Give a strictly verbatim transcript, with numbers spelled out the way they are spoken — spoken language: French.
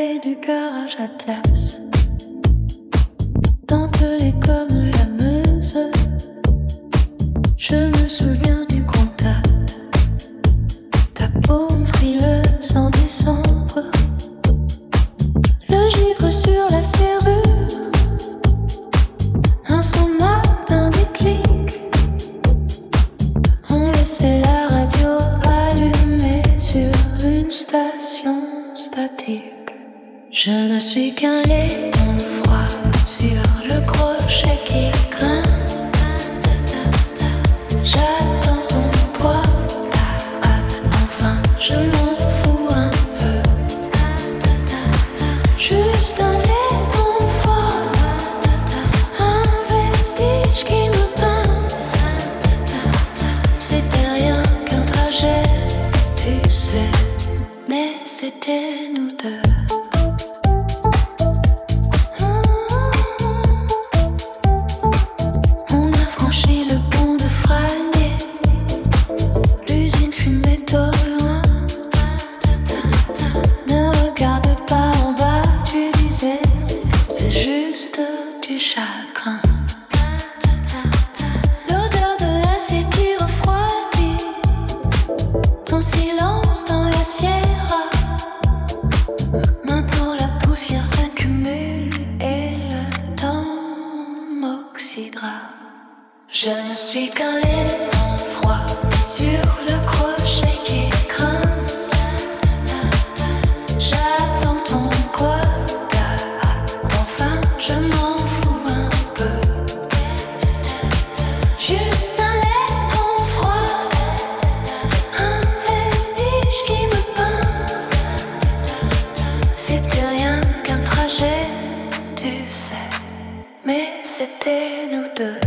allée du garage à place, dentelée comme la Meuse. Je me souviens du contact, ta paume frileuse en décembre, le givre sur la serrure, un son mat, un déclic. On laissait la radio allumée sur une station statique. Je ne suis qu'un laiton froid sur le crochet qui grince. J'attends ton poids, ta hâte, enfin je m'en fous un peu. Juste un laiton froid, un vestige qui me pince. C'était rien qu'un trajet, tu sais, mais c'était nous deux. Du chagrin, l'odeur de l'assiette refroidie, ton silence dans la sierra. Maintenant la poussière s'accumule et le temps m'oxydera. Je ne suis qu'un laiton froid sur le crochet qui grince. J'attends ton quoi. Juste un laiton froid, un vestige qui me pince. C'était rien qu'un trajet, tu sais, mais c'était nous deux.